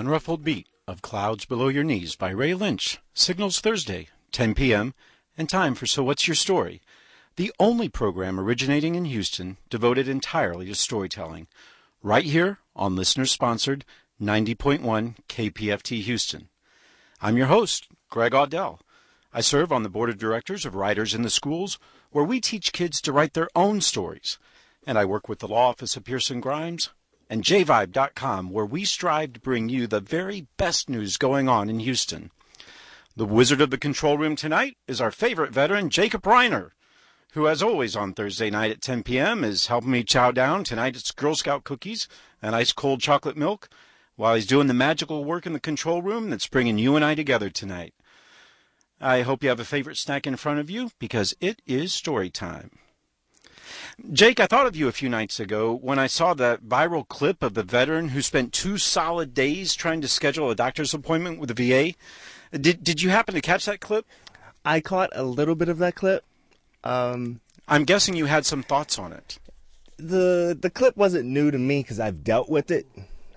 Unruffled Beat of Clouds Below Your Knees by Ray Lynch signals Thursday, 10 p.m., and time for So What's Your Story, the only program originating in Houston devoted entirely to storytelling, right here on listener-sponsored 90.1 KPFT Houston. I'm your host, Greg Audell. I serve on the board of directors of Writers in the Schools, where we teach kids to write their own stories. And I work with the law office of Pearson Grimes and jvibe.com, where we strive to bring you the very best news going on in Houston. The wizard of the control room tonight is our favorite veteran, Jacob Reiner, who, as always on Thursday night at 10 p.m., is helping me chow down tonight's Girl Scout cookies and ice-cold chocolate milk while he's doing the magical work in the control room that's bringing you and I together tonight. I hope you have a favorite snack in front of you, because it is story time. Jake, I thought of you a few nights ago when I saw that viral clip of the veteran who spent 2 solid days trying to schedule a doctor's appointment with the VA. Did you happen to catch that clip? I caught a little bit of that clip. I'm guessing you had some thoughts on it. The clip wasn't new to me because I've dealt with it.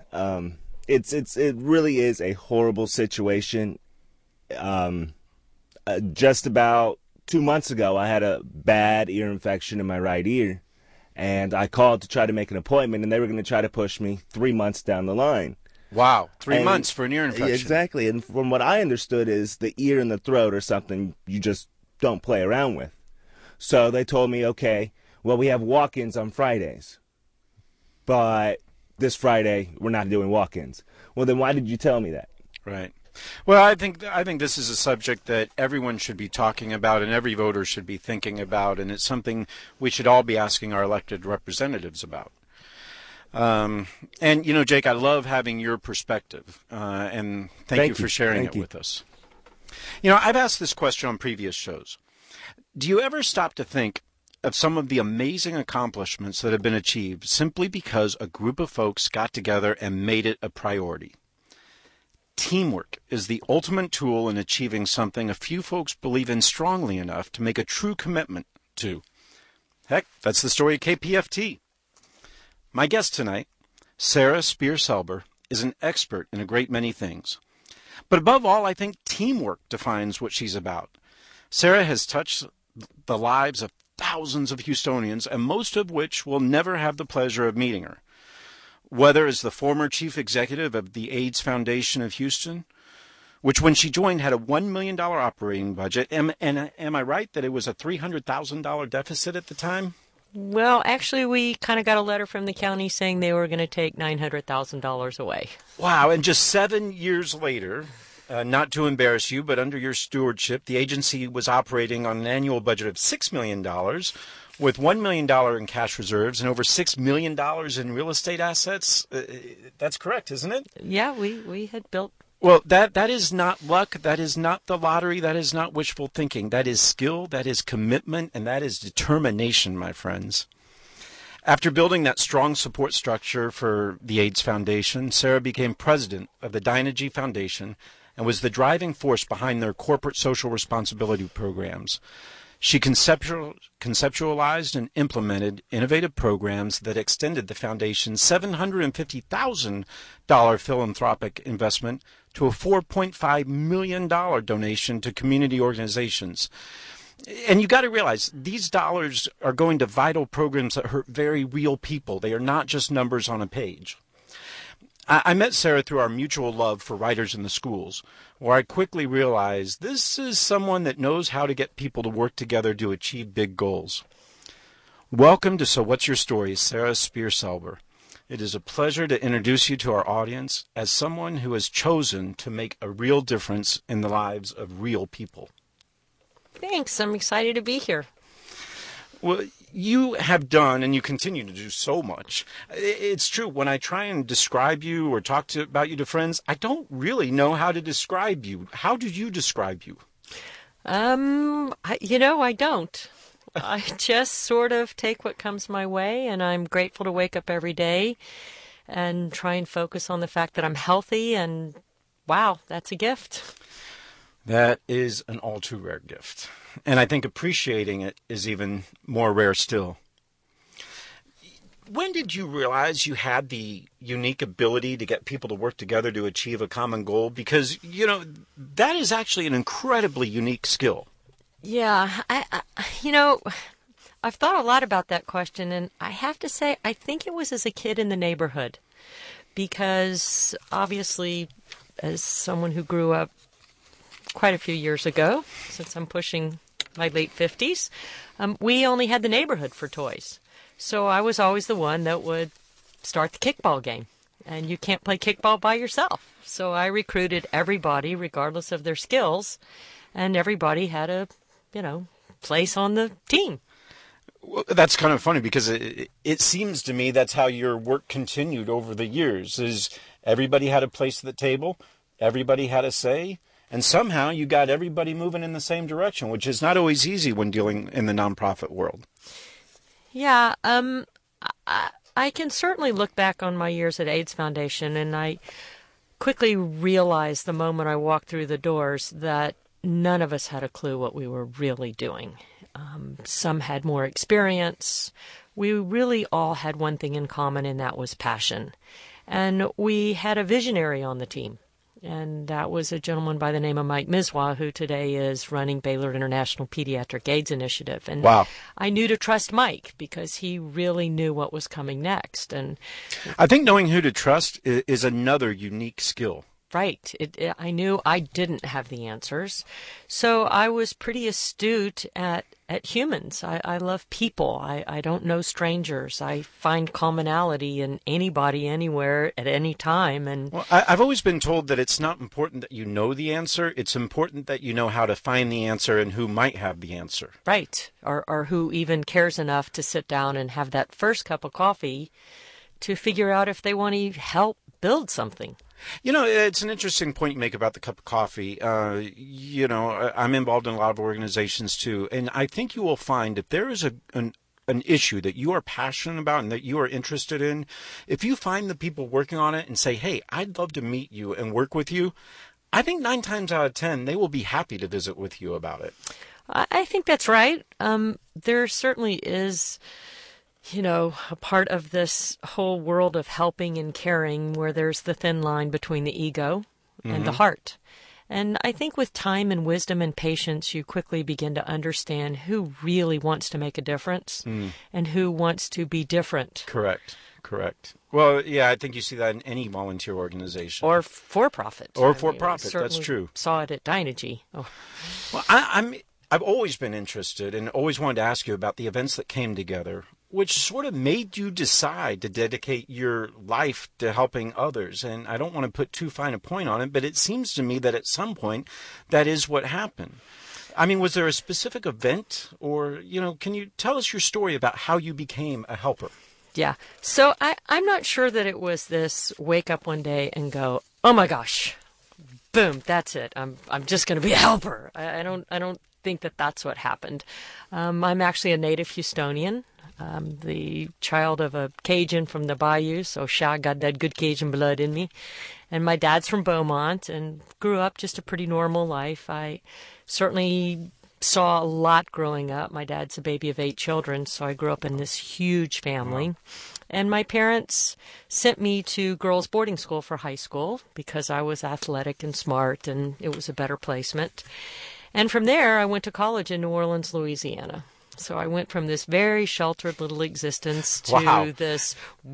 It really is a horrible situation. Just about 2 months ago, I had a bad ear infection in my right ear, and I called to try to make an appointment, and they were going to try to push me 3 months down the line. Wow, 3 months for an ear infection. Exactly, and from what I understood is the ear and the throat are something you just don't play around with. So they told me, okay, well, we have walk-ins on Fridays, but this Friday we're not doing walk-ins. Well, then why did you tell me that? Right. Well, I think this is a subject that everyone should be talking about and every voter should be thinking about, and it's something we should all be asking our elected representatives about. And, you know, Jake, I love having your perspective, and thank you for sharing it with us. You know, I've asked this question on previous shows. Do you ever stop to think of some of the amazing accomplishments that have been achieved simply because a group of folks got together and made it a priority? Teamwork is the ultimate tool in achieving something a few folks believe in strongly enough to make a true commitment to. Heck, that's the story of KPFT. My guest tonight, Sarah Spear-Selber, is an expert in a great many things. But above all, I think teamwork defines what she's about. Sarah has touched the lives of thousands of Houstonians, and most of which will never have the pleasure of meeting her. Whether as the former chief executive of the AIDS Foundation of Houston, which when she joined had a $1 million operating budget, am I right that it was a $300,000 deficit at the time? Well, actually, we kind of got a letter from the county saying they were going to take $900,000 away. Wow, and just 7 years later, not to embarrass you, but under your stewardship, the agency was operating on an annual budget of $6 million, with $1 million in cash reserves and over $6 million in real estate assets. That's correct, isn't it? Yeah, we had built. Well, that is not luck. That is not the lottery. That is not wishful thinking. That is skill. That is commitment. And that is determination, my friends. After building that strong support structure for the AIDS Foundation, Sarah became president of the Dynegy Foundation and was the driving force behind their corporate social responsibility programs. She conceptualized and implemented innovative programs that extended the foundation's $750,000 philanthropic investment to a $4.5 million donation to community organizations. And you got to realize these dollars are going to vital programs that hurt very real people. They are not just numbers on a page. I met Sarah through our mutual love for Writers in the Schools, where I quickly realized this is someone that knows how to get people to work together to achieve big goals. Welcome to So What's Your Story, Sarah Spear-Selber. It is a pleasure to introduce you to our audience as someone who has chosen to make a real difference in the lives of real people. Thanks. I'm excited to be here. Well, you have done, and you continue to do so much. It's true. When I try and describe you or talk about you to friends, I don't really know how to describe you. How do you describe you? I don't. I just sort of take what comes my way, and I'm grateful to wake up every day and try and focus on the fact that I'm healthy, and wow, that's a gift. That is an all too rare gift. And I think appreciating it is even more rare still. when did you realize you had the unique ability to get people to work together to achieve a common goal? Because, that is actually an incredibly unique skill. Yeah, I've thought a lot about that question, and I have to say, I think it was as a kid in the neighborhood. Because obviously, as someone who grew up quite a few years ago, since I'm pushing my late 50s, we only had the neighborhood for toys. So I was always the one that would start the kickball game. And you can't play kickball by yourself. So I recruited everybody, regardless of their skills, and everybody had a, place on the team. Well, that's kind of funny because it seems to me that's how your work continued over the years, is everybody had a place at the table, everybody had a say, and somehow you got everybody moving in the same direction, which is not always easy when dealing in the nonprofit world. Yeah, I can certainly look back on my years at AIDS Foundation, and I quickly realized the moment I walked through the doors that none of us had a clue what we were really doing. Some had more experience. We really all had one thing in common, and that was passion. And we had a visionary on the team, and that was a gentleman by the name of Mike Miswa, who today is running Baylor International Pediatric AIDS Initiative. And wow. I knew to trust Mike because he really knew what was coming next. And I think knowing who to trust is another unique skill. Right. I knew I didn't have the answers. So I was pretty astute at humans. I love people. I don't know strangers. I find commonality in anybody, anywhere, at any time. And well, I've always been told that it's not important that you know the answer. It's important that you know how to find the answer and who might have the answer. Right. Or who even cares enough to sit down and have that first cup of coffee to figure out if they want to help build something. It's an interesting point you make about the cup of coffee. I'm involved in a lot of organizations too, and I think you will find if there is an issue that you are passionate about and that you are interested in, if you find the people working on it and say, hey, I'd love to meet you and work with you, I think 9 times out of 10, they will be happy to visit with you about it. I think that's right. There certainly is a part of this whole world of helping and caring where there's the thin line between the ego and the heart. And I think with time and wisdom and patience, you quickly begin to understand who really wants to make a difference and who wants to be different. Correct. Well, yeah, I think you see that in any volunteer organization. Or for-profit. For-profit, that's true. Saw it at Dynegy. Oh. Well, I've always been interested and always wanted to ask you about the events that came together, which sort of made you decide to dedicate your life to helping others. And I don't want to put too fine a point on it, but it seems to me that at some point that is what happened. I mean, was there a specific event or, can you tell us your story about how you became a helper? Yeah. So I'm not sure that it was this wake up one day and go, oh my gosh, boom, that's it. I'm just going to be a helper. I don't think that that's what happened. I'm actually a native Houstonian. The child of a Cajun from the Bayou, so I got that good Cajun blood in me. And my dad's from Beaumont and grew up just a pretty normal life. I certainly saw a lot growing up. My dad's a baby of 8 children, so I grew up in this huge family. Wow. And my parents sent me to girls' boarding school for high school because I was athletic and smart, and it was a better placement. And from there, I went to college in New Orleans, Louisiana. So I went from this very sheltered little existence to this,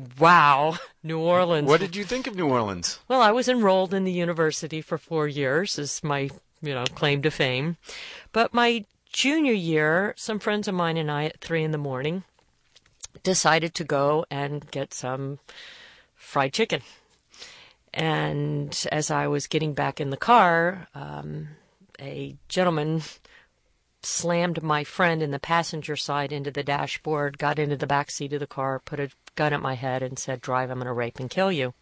New Orleans. What did you think of New Orleans? Well, I was enrolled in the university for 4 years as my, claim to fame. But my junior year, some friends of mine and I at 3 a.m. decided to go and get some fried chicken. And as I was getting back in the car, a gentleman slammed my friend in the passenger side into the dashboard, got into the back seat of the car, put a gun at my head and said, drive, I'm going to rape and kill you.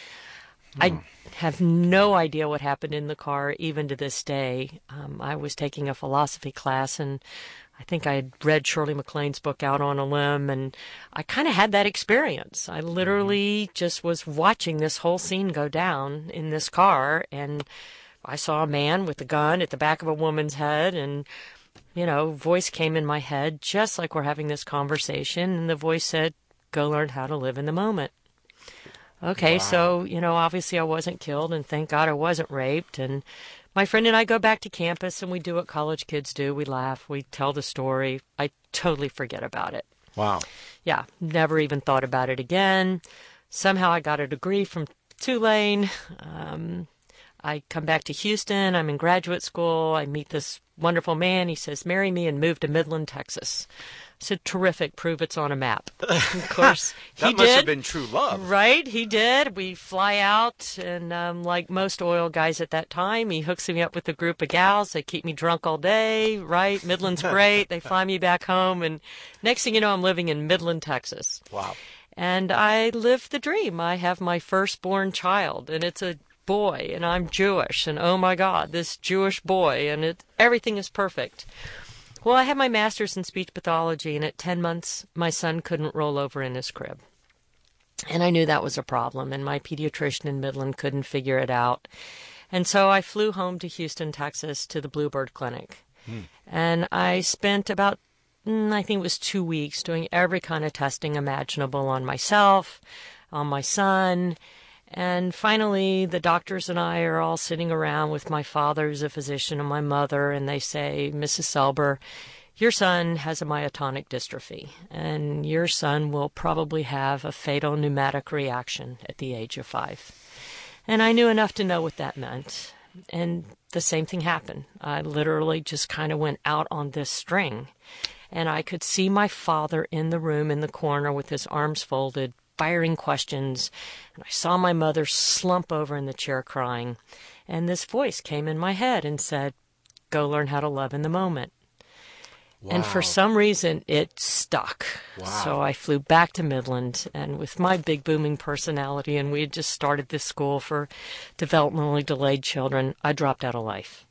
I have no idea what happened in the car, even to this day. I was taking a philosophy class, and I think I had read Shirley MacLaine's book Out on a Limb, and I kind of had that experience. I literally just was watching this whole scene go down in this car, and I saw a man with a gun at the back of a woman's head, and voice came in my head just like we're having this conversation, and the voice said, go learn how to live in the moment. Okay, Wow. so, obviously I wasn't killed, and thank God I wasn't raped. And my friend and I go back to campus, and we do what college kids do. We laugh, we tell the story. I totally forget about it. Wow. Yeah, never even thought about it again. Somehow I got a degree from Tulane. I come back to Houston. I'm in graduate school. I meet this wonderful man. He says, marry me and move to Midland, Texas. I said, terrific. Prove it's on a map. Of course, he That must did. have been true love. Right, he did. We fly out, and like most oil guys at that time, he hooks me up with a group of gals. They keep me drunk all day, right? Midland's great. They fly me back home, and next thing you know, I'm living in Midland, Texas. Wow. And I live the dream. I have my firstborn child, and it's a boy, and I'm Jewish, and oh my God, this Jewish boy, and everything is perfect. Well, I had my master's in speech pathology, and at 10 months, my son couldn't roll over in his crib. And I knew that was a problem, and my pediatrician in Midland couldn't figure it out. And so I flew home to Houston, Texas, to the Bluebird Clinic. And I spent about, I think it was 2 weeks, doing every kind of testing imaginable on myself, on my son. And finally, the doctors and I are all sitting around with my father, who's a physician, and my mother, and they say, Mrs. Selber, your son has a myotonic dystrophy, and your son will probably have a fatal pneumatic reaction at the age of 5. And I knew enough to know what that meant. And the same thing happened. I literally just kind of went out on this string, and I could see my father in the room in the corner with his arms folded, firing questions, and I saw my mother slump over in the chair crying, and this voice came in my head and said, go learn how to love in the moment. Wow. And for some reason, it stuck. Wow. So I flew back to Midland, and with my big booming personality, and we had just started this school for developmentally delayed children, I dropped out of life.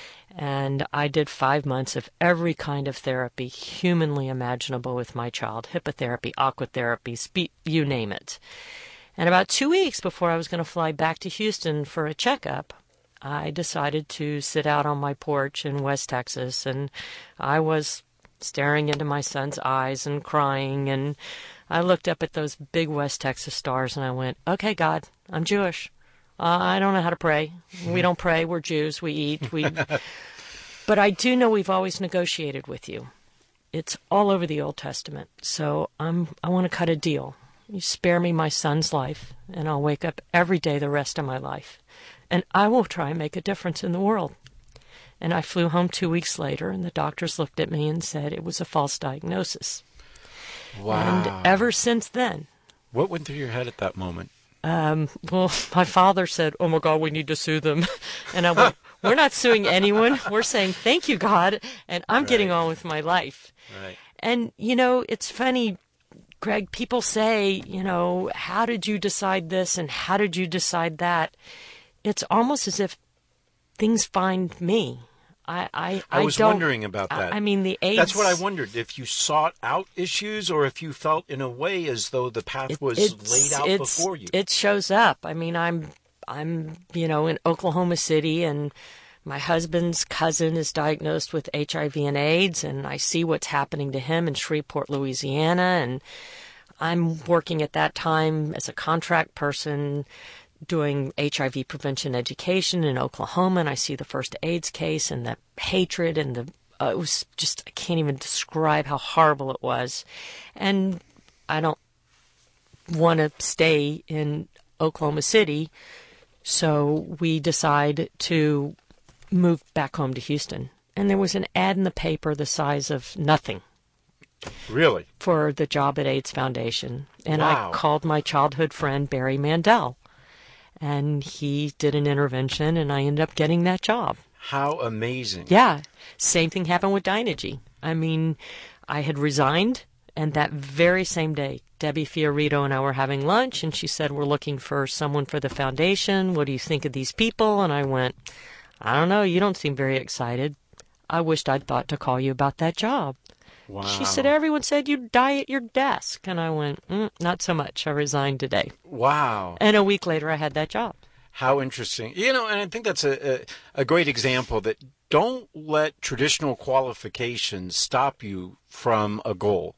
And I did 5 months of every kind of therapy humanly imaginable with my child. Hippotherapy, aquatherapy, you name it. And about 2 weeks before I was going to fly back to Houston for a checkup, I decided to sit out on my porch in West Texas. And I was staring into my son's eyes and crying. And I looked up at those big West Texas stars and I went, okay, God, I'm Jewish. I don't know how to pray. We don't pray. We're Jews. We eat. But I do know we've always negotiated with you. It's all over the Old Testament. So I want to cut a deal. You spare me my son's life, and I'll wake up every day the rest of my life. And I will try and make a difference in the world. And I flew home 2 weeks later, and the doctors looked at me and said it was a false diagnosis. Wow. And ever since then, What went through your head at that moment? well, my father said, oh, my God, we need to sue them. And I went, we're not suing anyone. We're saying, thank you, God, and I'm getting on with my life. Right. And, it's funny, Greg, people say, how did you decide this and how did you decide that? It's almost as if things find me. I was wondering about that. I mean, the AIDS... That's what I wondered, if you sought out issues or if you felt in a way as though the path was laid out before you. It shows up. I mean, I'm in Oklahoma City, and my husband's cousin is diagnosed with HIV and AIDS, and I see what's happening to him in Shreveport, Louisiana, and I'm working at that time as a contract person doing HIV prevention education in Oklahoma, and I see the first AIDS case and the hatred and it was just, I can't even describe how horrible it was. And I don't want to stay in Oklahoma City, so we decide to move back home to Houston. And there was an ad in the paper the size of nothing. Really? For the job at AIDS Foundation. And Wow. I called my childhood friend Barry Mandel. And he did an intervention, and I ended up getting that job. How amazing. Yeah. Same thing happened with Dynegy. I mean, I had resigned, and that very same day, Debbie Fiorito and I were having lunch, and she said, we're looking for someone for the foundation. What do you think of these people? And I went, I don't know. You don't seem very excited. I wished I'd thought to call you about that job. Wow. She said, everyone said you'd die at your desk. And I went, not so much. I resigned today. Wow. And a week later, I had that job. How interesting. And I think that's a great example that don't let traditional qualifications stop you from a goal.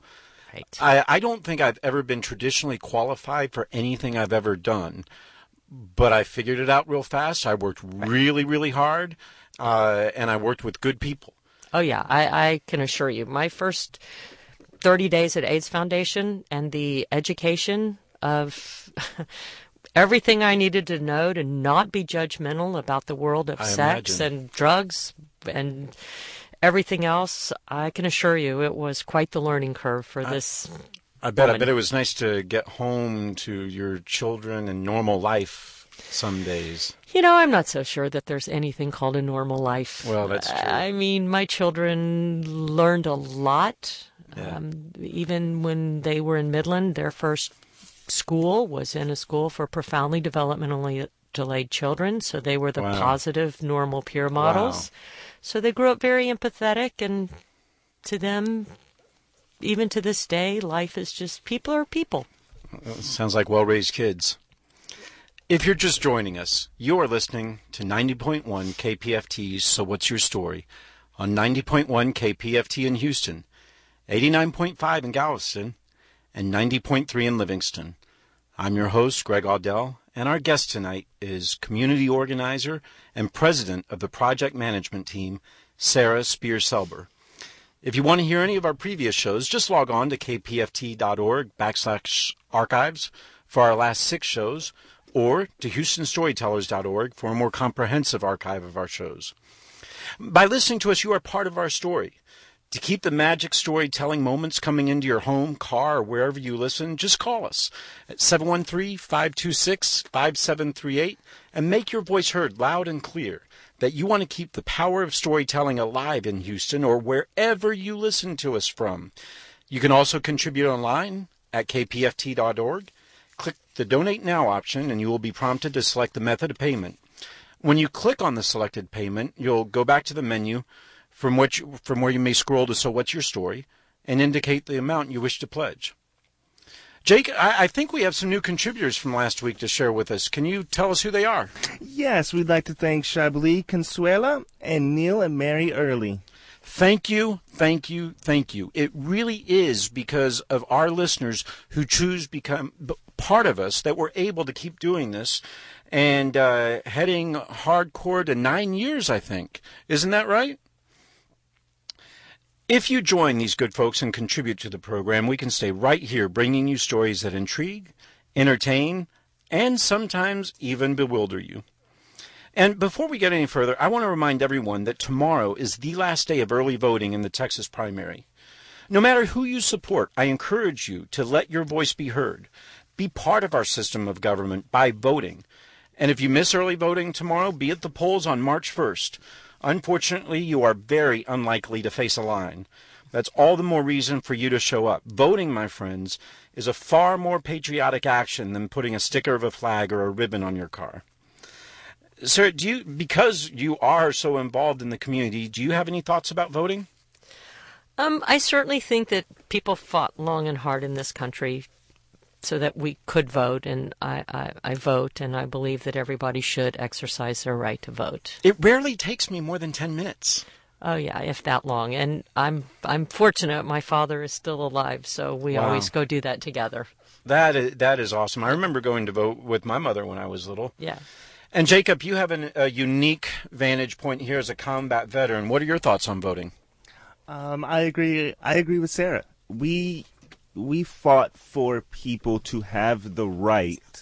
Right. I don't think I've ever been traditionally qualified for anything I've ever done, but I figured it out real fast. I worked really, really hard, and I worked with good people. Oh, yeah. I can assure you, my first 30 days at AIDS Foundation and the education of everything I needed to know to not be judgmental about the world of sex and drugs and everything else, I can assure you it was quite the learning curve for this I bet woman. it was nice to get home to your children and normal life some days. You know, I'm not so sure that there's anything called a normal life. Well, that's true. I mean, my children learned a lot. Yeah. Even when they were in Midland, their first school was in a school for profoundly developmentally delayed children. So they were the positive, normal peer models. Wow. So they grew up very empathetic, and to them, even to this day, life is just people are people. Sounds like well-raised kids. If you're just joining us, you are listening to 90.1 KPFT's So What's Your Story on 90.1 KPFT in Houston, 89.5 in Galveston, and 90.3 in Livingston. I'm your host, Greg Audell, and our guest tonight is community organizer and president of the project management team, Sarah Spear-Selber. If you want to hear any of our previous shows, just log on to kpft.org/archives for our last 6 shows, or to houstonstorytellers.org for a more comprehensive archive of our shows. By listening to us, you are part of our story. To keep the magic storytelling moments coming into your home, car, or wherever you listen, just call us at 713-526-5738 and make your voice heard loud and clear that you want to keep the power of storytelling alive in Houston or wherever you listen to us from. You can also contribute online at kpft.org. Click the Donate Now option and you will be prompted to select the method of payment. When you click on the selected payment, you'll go back to the menu from where you may scroll to So What's Your Story and indicate the amount you wish to pledge. Jake, I think we have some new contributors from last week to share with us. Can you tell us who they are? Yes, we'd like to thank Chablis Consuela and Neil and Mary Early. Thank you, thank you, thank you. It really is because of our listeners who choose to become part of us that we're able to keep doing this and heading hardcore to 9 years, I think. Isn't that right? If you join these good folks and contribute to the program, we can stay right here bringing you stories that intrigue, entertain, and sometimes even bewilder you. And before we get any further, I want to remind everyone that tomorrow is the last day of early voting in the Texas primary. No matter who you support, I encourage you to let your voice be heard. Be part of our system of government by voting. And if you miss early voting tomorrow, be at the polls on March 1st. Unfortunately, you are very unlikely to face a line. That's all the more reason for you to show up. Voting, my friends, is a far more patriotic action than putting a sticker of a flag or a ribbon on your car. Sir, because you are so involved in the community, do you have any thoughts about voting? I certainly think that people fought long and hard in this country so that we could vote, and I vote, and I believe that everybody should exercise their right to vote. It rarely takes me more than 10 minutes. Oh yeah, if that long. And I'm fortunate my father is still alive, so we always go do that together. That is awesome. I remember going to vote with my mother when I was little. Yeah. And Jacob, you have a unique vantage point here as a combat veteran. What are your thoughts on voting? I agree with Sarah. We fought for people to have the right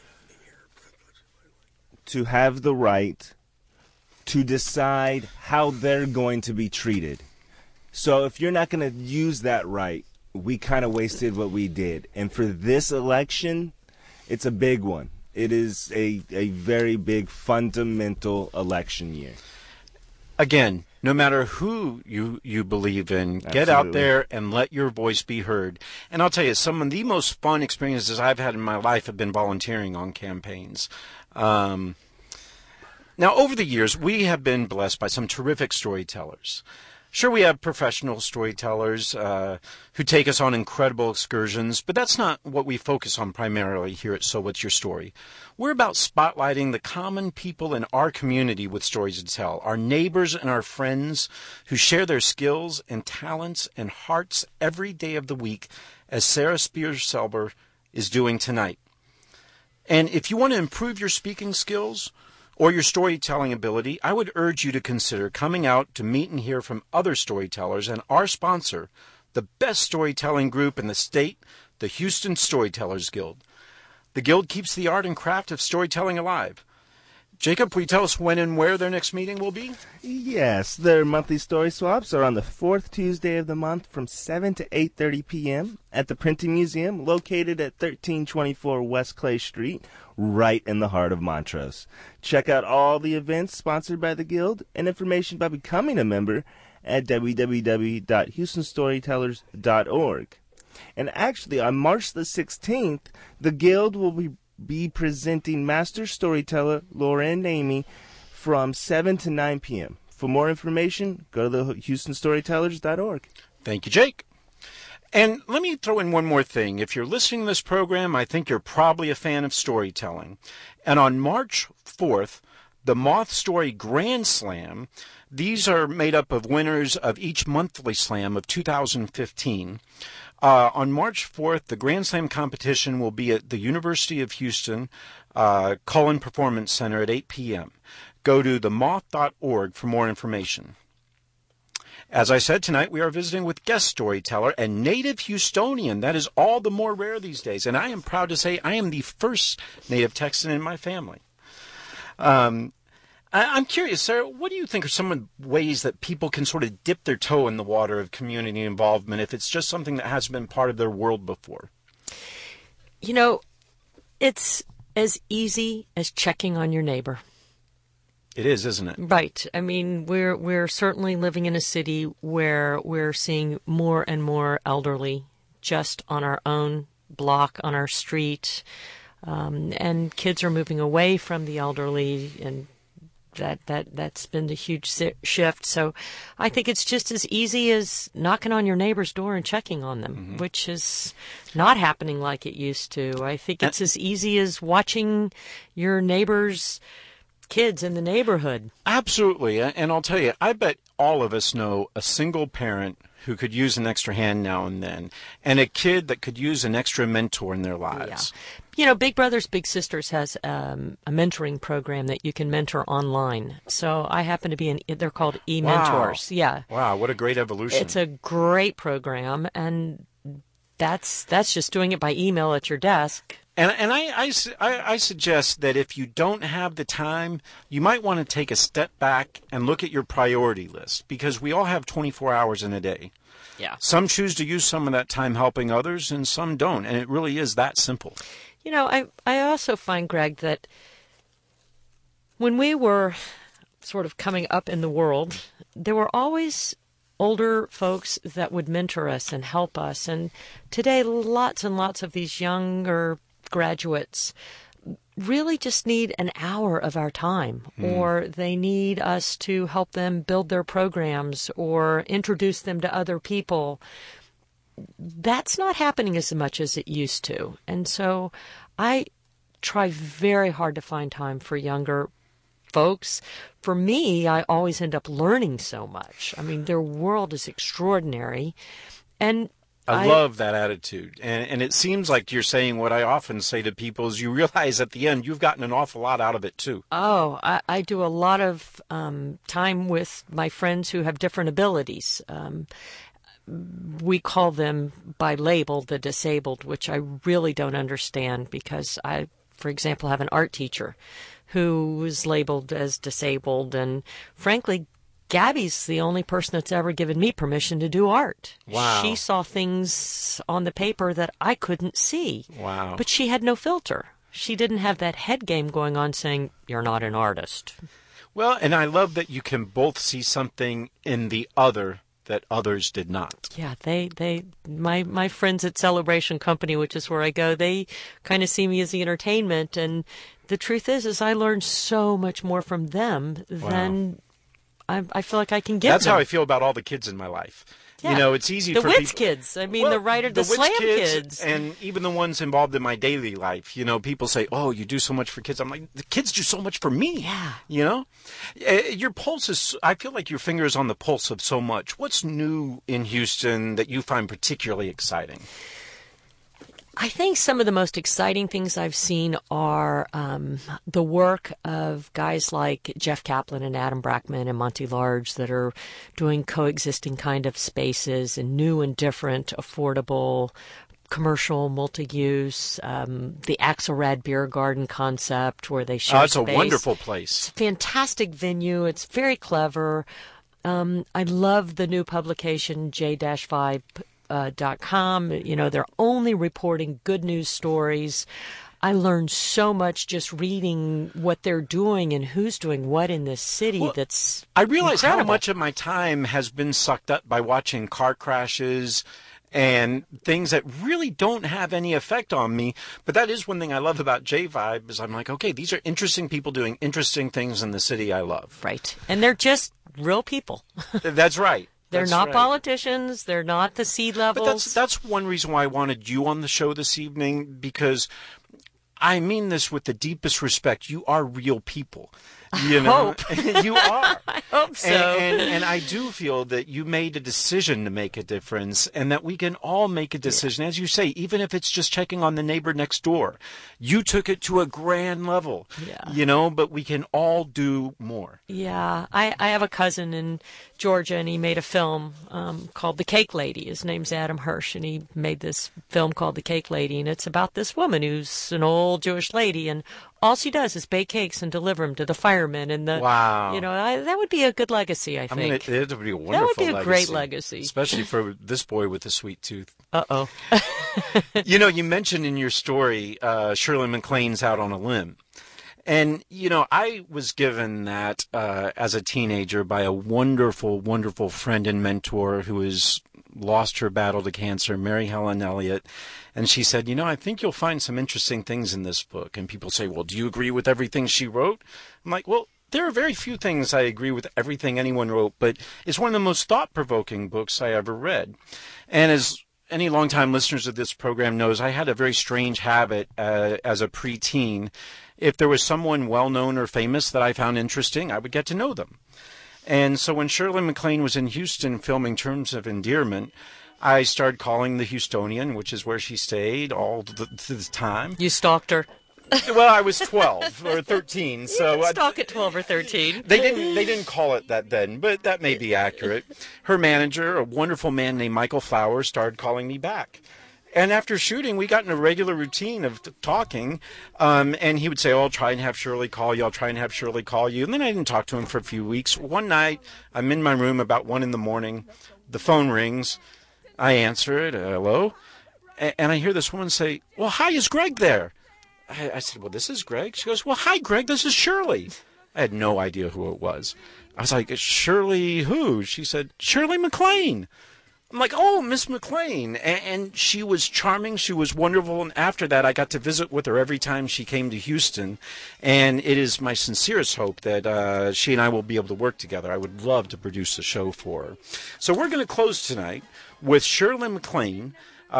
to decide how they're going to be treated. So if you're not going to use that right, we kind of wasted what we did. And for this election, it's a big one. It is a very big fundamental election year. Again, no matter who you believe in, get out there and let your voice be heard. And I'll tell you, some of the most fun experiences I've had in my life have been volunteering on campaigns. Now, over the years, we have been blessed by some terrific storytellers. Sure, we have professional storytellers who take us on incredible excursions, but that's not what we focus on primarily here at So What's Your Story? We're about spotlighting the common people in our community with stories to tell, our neighbors and our friends who share their skills and talents and hearts every day of the week as Sarah Spears-Selber is doing tonight. And if you want to improve your speaking skills or your storytelling ability, I would urge you to consider coming out to meet and hear from other storytellers and our sponsor, the best storytelling group in the state, the Houston Storytellers Guild. The Guild keeps the art and craft of storytelling alive. Jacob, will you tell us when and where their next meeting will be? Yes, their monthly story swaps are on the fourth Tuesday of the month from 7 to 8:30 p.m. at the Printing Museum, located at 1324 West Clay Street, right in the heart of Montrose. Check out all the events sponsored by the Guild and information about becoming a member at www.houstonstorytellers.org. And actually, on March the 16th, the Guild will be presenting Master Storyteller Lauren Namey from 7 to 9 p.m. For more information, go to the HoustonStorytellers.org. Thank you, Jake. And let me throw in one more thing. If you're listening to this program, I think you're probably a fan of storytelling. And on March 4th, the Moth Story Grand Slam, these are made up of winners of each monthly slam of 2015. On March 4th, the Grand Slam competition will be at the University of Houston Cullen Performance Center at 8 p.m. Go to themoth.org for more information. As I said, tonight we are visiting with guest storyteller and native Houstonian. That is all the more rare these days. And I am proud to say I am the first native Texan in my family. I'm curious, Sarah, what do you think are some of the ways that people can sort of dip their toe in the water of community involvement if it's just something that hasn't been part of their world before? You know, it's as easy as checking on your neighbor. It is, isn't it? Right. I mean, we're certainly living in a city where we're seeing more and more elderly just on our own block, on our street, and kids are moving away from the elderly, and that's been a huge shift. So I think it's just as easy as knocking on your neighbor's door and checking on them, which is not happening like it used to. I think it's as easy as watching your neighbor's kids in the neighborhood. Absolutely. And I'll tell you, I bet all of us know a single parent who could use an extra hand now and then, and a kid that could use an extra mentor in their lives. Yeah. You know, Big Brothers Big Sisters has a mentoring program that you can mentor online. So I happen to be they're called e-mentors. Wow. Yeah. Wow, what a great evolution. It's a great program, and that's just doing it by email at your desk. And I suggest that if you don't have the time, you might want to take a step back and look at your priority list, because we all have 24 hours in a day. Yeah. Some choose to use some of that time helping others, and some don't. And it really is that simple. You know, I also find, Greg, that when we were sort of coming up in the world, there were always older folks that would mentor us and help us. And today, lots and lots of these younger graduates really just need an hour of our time, or they need us to help them build their programs or introduce them to other people. That's not happening as much as it used to. And so I try very hard to find time for younger folks. For me, I always end up learning so much. I mean, their world is extraordinary. And I love that attitude. And it seems like you're saying what I often say to people is you realize at the end you've gotten an awful lot out of it, too. Oh, I do a lot of time with my friends who have different abilities. We call them by label the disabled, which I really don't understand, because I, for example, have an art teacher who was labeled as disabled. And frankly, Gabby's the only person that's ever given me permission to do art. Wow. She saw things on the paper that I couldn't see. Wow. But she had no filter. She didn't have that head game going on saying, "You're not an artist." Well, and I love that you can both see something in the other that others did not. Yeah, my friends at Celebration Company, which is where I go, they kind of see me as the entertainment. And the truth is I learned so much more from them than I feel like I can give That's them. how I feel about all the kids in my life. Yeah. You know, it's easy the for Wits people. kids. I mean, the Slam kids. And even the ones involved in my daily life. You know, people say, "Oh, you do so much for kids." I'm like, the kids do so much for me. Yeah. You know? Your pulse is, I feel like your finger is on the pulse of so much. What's new in Houston that you find particularly exciting? I think some of the most exciting things I've seen are the work of guys like Jeff Kaplan and Adam Brackman and Monty Large that are doing coexisting kind of spaces and new and different, affordable, commercial, multi-use, the Axelrad Beer Garden concept where they share it's space. A wonderful place. It's a fantastic venue. It's very clever. I love the new publication, J-5.com. They're only reporting good news stories. I learned so much just reading what they're doing and who's doing what in this city. Well, that's I realize incredible. how much of my time has been sucked up by watching car crashes and things that really don't have any effect on me. But that is one thing I love about J-Vibe is I'm like, okay, these are interesting people doing interesting things in the city I love. Right. And they're just real people. That's right. They're That's not right. politicians. They're not the sea levels. But that's one reason why I wanted you on the show this evening, because I mean this with the deepest respect. You are real people. You know, you are. I hope so. And I do feel that you made a decision to make a difference, and that we can all make a decision. As you say, even if it's just checking on the neighbor next door, you took it to a grand level. Yeah. You know, but we can all do more. Yeah, I have a cousin in Georgia, and he made a film called The Cake Lady. His name's Adam Hirsch, and he made this film called The Cake Lady, and it's about this woman who's an old Jewish lady, and all she does is bake cakes and deliver them to the firemen. And the Wow. You know, that would be a good legacy, I think. I mean, it would be a wonderful that would be a legacy, great legacy. especially for this boy with the sweet tooth. Uh-oh. You know, you mentioned in your story Shirley MacLaine's Out on a Limb. And, you know, I was given that as a teenager by a wonderful, wonderful friend and mentor who has lost her battle to cancer, Mary Helen Elliott. And she said, you know, I think you'll find some interesting things in this book. And people say, well, do you agree with everything she wrote? I'm like, well, there are very few things I agree with everything anyone wrote, but it's one of the most thought-provoking books I ever read. And as any longtime listeners of this program knows, I had a very strange habit as a preteen. If there was someone well-known or famous that I found interesting, I would get to know them. And so when Shirley MacLaine was in Houston filming Terms of Endearment, I started calling the Houstonian, which is where she stayed all the time. You stalked her. Well, I was 12 or 13, so You didn't stalk at 12 or 13. They didn't call it that then, but that may be accurate. Her manager, a wonderful man named Michael Flowers, started calling me back. And after shooting, we got in a regular routine of talking, and he would say, oh, I'll try and have Shirley call you, I'll try and have Shirley call you. And then I didn't talk to him for a few weeks. One night, I'm in my room about 1 a.m, the phone rings, I answer it, hello, and I hear this woman say, well, hi, is Greg there? I said, well, this is Greg. She goes, well, hi, Greg, this is Shirley. I had no idea who it was. I was like, Shirley who? She said, Shirley MacLaine. I'm like, oh, Miss MacLaine. And she was charming. She was wonderful. And after that, I got to visit with her every time she came to Houston. And it is my sincerest hope that she and I will be able to work together. I would love to produce a show for her. So we're going to close tonight with Shirley MacLaine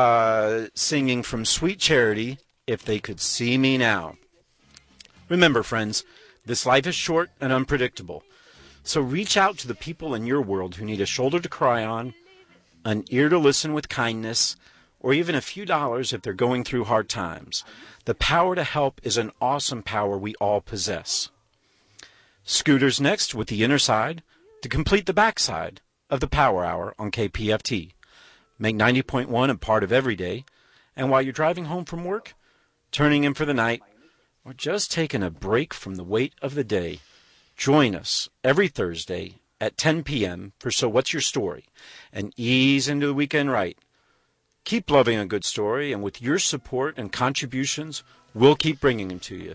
singing from Sweet Charity, If They Could See Me Now. Remember, friends, this life is short and unpredictable. So reach out to the people in your world who need a shoulder to cry on, an ear to listen with kindness, or even a few dollars if they're going through hard times. The power to help is an awesome power we all possess. Scooter's next with The Inner Side to complete the backside of the Power Hour on KPFT. Make 90.1 a part of every day, and while you're driving home from work, turning in for the night, or just taking a break from the weight of the day, join us every Thursday at 10 p.m. for So What's Your Story, and ease into the weekend right. Keep loving a good story, and with your support and contributions, we'll keep bringing them to you.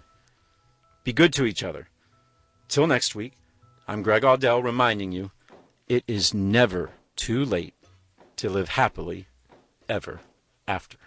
Be good to each other. Till next week, I'm Greg Audell reminding you, it is never too late to live happily ever after.